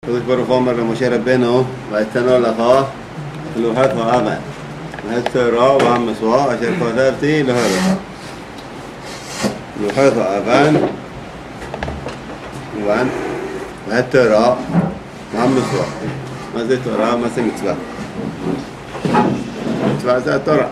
הקדוש ברוך הוא אומר למשה רבנו, ויתנו לך לוחות האבן והתורה והמסועה אשר כתבתי להוריך. לוחות האבן והתורה והמסועה. מה זה תורה? מה זה מצווה? מצווה זה התורה.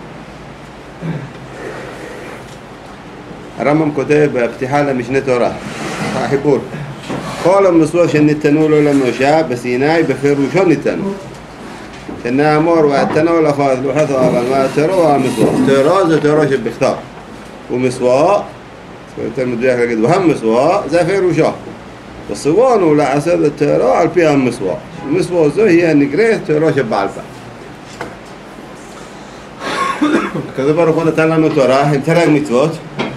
הרמב"ם כותב בפתיחה למשנה תורה, החיבור, כל המסועות שניתנו לו למשה בסיני בפירושו ניתנו, שנאמר ויתנו לך לוחות האבן והתורה והמסועה. תורה זה תורה שבכתב, ומסועה יותר מדויק להגיד והמסועה זה פירושו, וסוון הוא לעשות את התורה על פי המסועה. המסועה זו היא הנקראת תורה שבעל פה. הקדוש ברוך הוא נתן לנו תורה עם תרי"ג מצוות.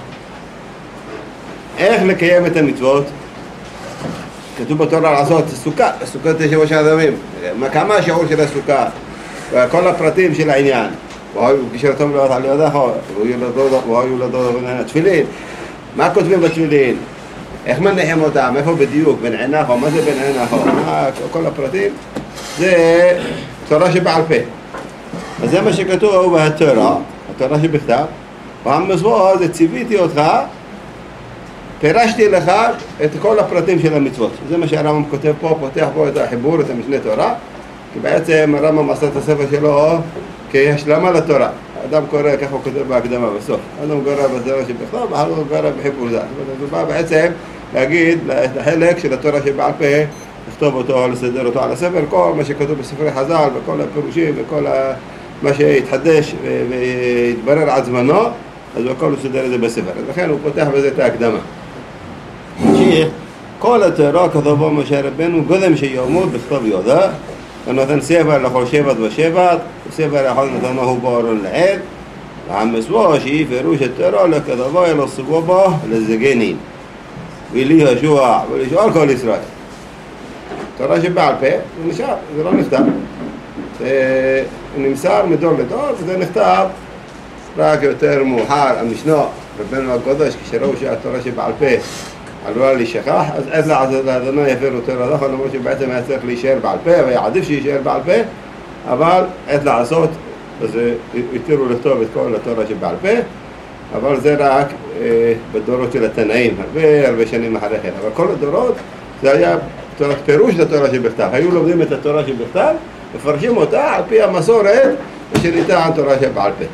איך לקיים את המצוות? כתוב בתורה לעשות סוכה, סוכות יש 7 ימים. כמה השיעור של הסוכה? וכל הפרטים של העניין. כשרתם להיות על ידך, והיו לדוד תפילין. מה כותבים בתפילין? איך מניחים אותם? איפה בדיוק? בין עינך, מה זה בין עינך? כל הפרטים זה תורה שבעל פה. אז זה מה שכתוב בתורה, התורה שבכתב. והמסועה זה ציוויתי אותך, פירשתי לך את כל הפרטים של המצוות. זה מה שהרמב"ם כותב פה, פותח פה את החיבור, את המשנה תורה, כי בעצם הרמב"ם עשה את הספר שלו כהשלמה לתורה. אדם קורא, ככה הוא כותב בהקדמה בסוף. אדם קורא בתורה שבכתב, ואחר הוא קורא בחיבור זה. הוא בא בעצם להגיד לחלק של התורה שבעל פה, לכתוב אותו, לסדר אותו על הספר, כל מה שכתוב בספרי חז"ל, וכל הפירושים, וכל מה שהתחדש והתברר עד זמנו, אז הכל הוא סדר את זה בספר. לכן הוא פותח בזה את ההקדמה. ממשיך, כל התורה כתבו משה רבנו קודם שיאמר בכתב ידו, ונתן ספר לכל שבט ושבט, וספר אחד נתנו בארון לעיל, והמסועה שהיא פירוש התורה לכתבו אלא סבבה לזקנים, וליהושע ולשאר כל ישראל. תורה שבעל פה, זה נשאר, זה לא נכתב. זה נמסר מדור לדור, וזה נכתב רק יותר מאוחר. המשנה, רבנו הקדוש, כשראו שהתורה שבעל פה עלולה להישכח, אז עת לעשות לאדוני יפרו תורה זו, למרות שבעצם היה צריך להישאר בעל פה, והיה עדיף שישאר בעל פה, אבל עת לעשות, אז התירו לכתוב את כל התורה שבעל פה, אבל זה רק בדורות של התנאים, הרבה שנים אחרי כן. אבל כל הדורות זה היה פירוש לתורה שבכתב. היו לומדים את התורה שבכתב, מפרשים אותה על פי המסורת שניתן תורה שבעל פה.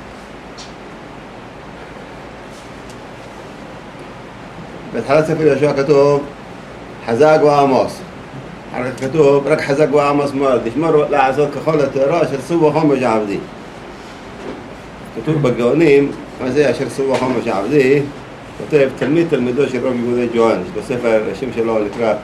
בהתחלת ספר יהושע כתוב חזק ועמוס. כתוב רק חזק ועמוס מאוד, תשמור לעשות ככל התורה אשר סעו חומש עבדי. כתוב בגאונים, מה זה אשר סעו חומש עבדי? כותב תלמיד תלמידו של רב יהודה ג'ואן, בספר השם שלו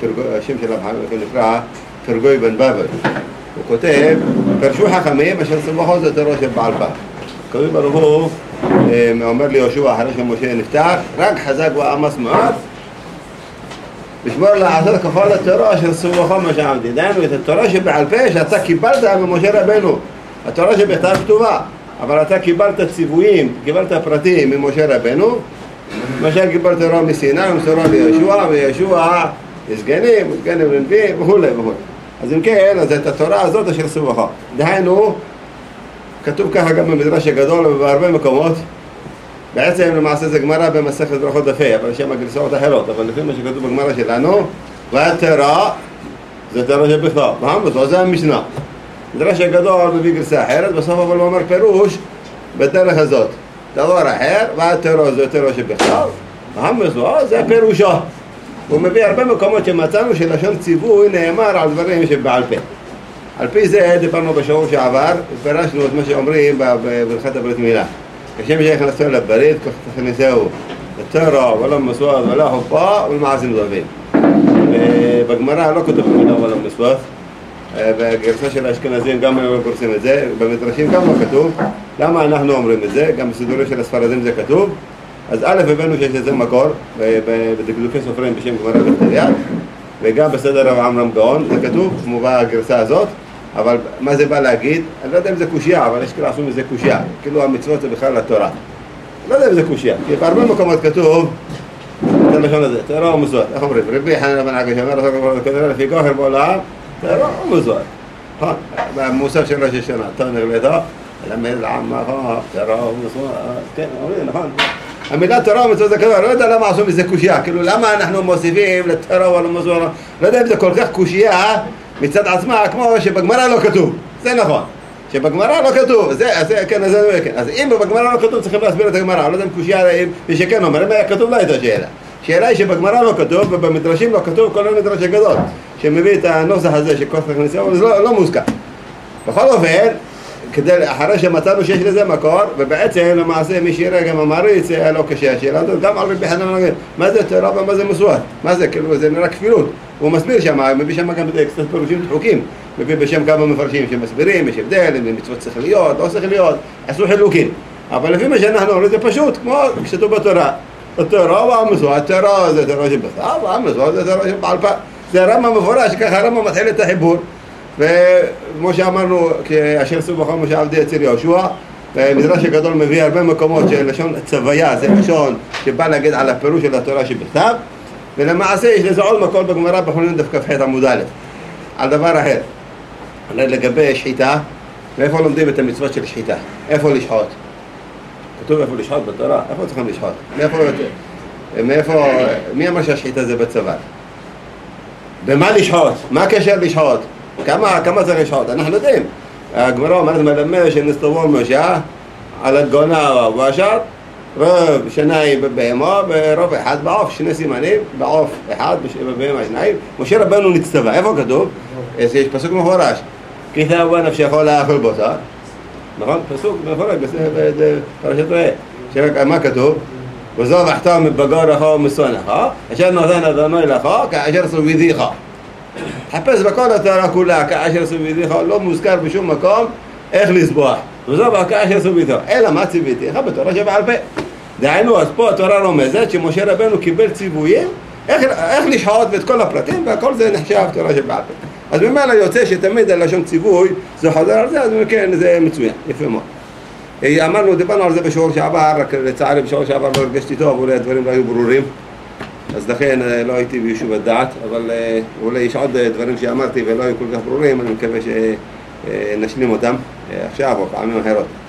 נקרא פרגוי בן בבל. הוא כותב, פרשו חכמים אשר סעו חומש התורה שבעל פה. הקדוש ברוך הוא אומר לי יהושע אחרי שמשה נפטר, רק חזק ועמוס מאוד, לשמור לעשות ככל התורה אשר סעו חומש עבדי. דהיינו את התורה שבעל פה שאתה קיבלת ממשה רבנו. התורה שבכתב כתובה, אבל אתה קיבלת ציוויים, קיבלת פרטים ממשה רבנו. למשל קיבלת תורה מסיני ומסורה ליהושע, ויהושע סגנים ונביאים וכו'. אז אם כן, אז את התורה הזאת אשר סעו חומש. דהיינו, כתוב ככה גם במדרש הגדול ובהרבה מקומות. בעצם למעשה זה גמרא במסכת ברכות דף ה', אבל שם הגרסאות אחרות, אבל לפי מה שכתוב בגמרא שלנו, והתורה זה תורה שבכתב, והמסועה זה המשנה. מדרש הגדול מביא גרסה אחרת, בסוף אבל הוא אומר פירוש בדרך הזאת. דבר אחר, והתורה זה תורה שבכתב, והמסועה זה פירושו. הוא מביא הרבה מקומות שמצאנו שלשון ציווי נאמר על דברים שבעל פה. על פי זה דיברנו בשבוע שעבר, פירשנו את מה שאומרים בברכת הברית מילה. כשם שנכנסו לברית, כך תכניסהו לתורה ולא מסועת ולא חופה ולמעשים טובים. בגמרא לא כתוב מילה ולא מסועת, בגרסה של האשכנזים גם לא קוראים את זה, במדרשים גם לא כתוב. למה אנחנו אומרים את זה? גם בסידורים של הספרדים זה כתוב. אז א' הבאנו שיש לזה מקור, בדקדוקי סופרים בשם גמרא בכתב יד, וגם בסדר רב עמרם גאון, זה כתוב, מובא הגרסה הזאת. אבל מה זה בא להגיד? אני לא יודע אם זה קושיה, אבל יש כאילו עשו מזה קושיה. כאילו המצוות זה בכלל לתורה. אני לא יודע אם זה קושיה, כי בהרבה מקומות כתוב הלשון הזה, תורה ומסורת. איך אומרים? רבי חנינא בן עקשיא אומר לפי כוחר בעולם, תורה ומסורת. נכון, במוסף של ראש השנה, תנר ביתו, למד לעמה, תורה ומסורת, כן, אומרים, נכון. המילה תורה ומצוות זה כזה, לא יודע למה עשו מזה קושייה, כאילו למה אנחנו מוסיפים לתורה ולמסורת, לא יודע אם זה כל כך קושייה מצד עצמה, כמו שבגמרא לא כתוב, זה נכון, שבגמרא לא כתוב, כן, אז אם בגמרא לא כתוב צריכים להסביר את הגמרא, לא יודע אם קושייה, ושכן אומר, אם היה כתוב לא הייתה שאלה, שאלה היא שבגמרא לא כתוב ובמדרשים לא כתוב, כל המדרש הגדול שמביא את הנוסח הזה שכל כך נסיעה, אבל זה לא מוזכר. בכל אופן, אחרי שמצאנו שיש לזה מקור, ובעצם למעשה מי שיראה גם המעריץ היה לא קשה השאלה הזאת, גם על רבי חנינא נגיד, מה זה תורה ומה זה מסורת? מה זה? כאילו זה נראה כפילות. הוא מסביר שם, מביא שם גם קצת פירושים דחוקים, מביא בשם כמה מפרשים שמסבירים, יש הבדל, אם מצוות שכליות, לא שכליות, עשו חילוקים. אבל לפי מה שאנחנו אומרים זה פשוט, כמו כתוב בתורה. התורה והמסורת, התורה זה תורה שבכתב, והמסורת זה תורה שבעל פה. זה רמב"ם מפורש, ככה רמב"ם מתחיל את החיבור. וכמו שאמרנו, כאשר סעו בכל מה שעבדי אצל יהושע, המדרש הגדול מביא הרבה מקומות של לשון צוויה, זה לשון שבא להגיד על הפירוש של התורה שבכתב, ולמעשה יש לזה עוד מקור בגמרא בחולין דף כ"ח עמוד א', על דבר אחר, לגבי שחיטה, ואיפה לומדים את המצוות של שחיטה, איפה לשחוט? כתוב איפה לשחוט בתורה, איפה צריכים לשחוט? מי אמר שהשחיטה זה בצבא? במה לשחוט? מה הקשר לשחוט? כמה זה לשחוט? אנחנו יודעים. הגמרא אומרת מלמד שנסתובו משה על הגונה ובשר, רוב שניים בבהמה ורוב אחד בעוף, שני סימנים, בעוף אחד, בבהמה שניים. משה רבנו נצטווה. איפה כתוב? יש פסוק מפורש. כי תאווה נפשך לאכול בשר. נכון? פסוק מפורש בפרשת ראה. מה כתוב? וזבחת מבגרך ומשונאך, אשר נתן אדוני לך כאשר סוביתיך. תחפש בכל התורה כולה כאשר סוביתיך, לא מוזכר בשום מקום איך לזבוח. וזבח כאשר סוביתיך. אלא מה ציוויתיך? בתורה שבעל פה. דהיינו, אז פה התורה רומזת שמשה רבנו קיבל ציוויים איך לשחוט ואת כל הפרטים, והכל זה נחשב תורה שבעל פה. אז ממילא יוצא שתמיד הלשון ציווי זה חוזר על זה, אז כן, זה מצוין, יפה מאוד. אמרנו, דיברנו על זה בשיעור שעבר, רק לצערי בשיעור שעבר לא הרגשתי טוב, אולי הדברים לא היו ברורים, אז לכן לא הייתי ביישוב הדעת, אבל אולי יש עוד דברים שאמרתי ולא היו כל כך ברורים, אני מקווה שנשלים אותם עכשיו או פעמים אחרות.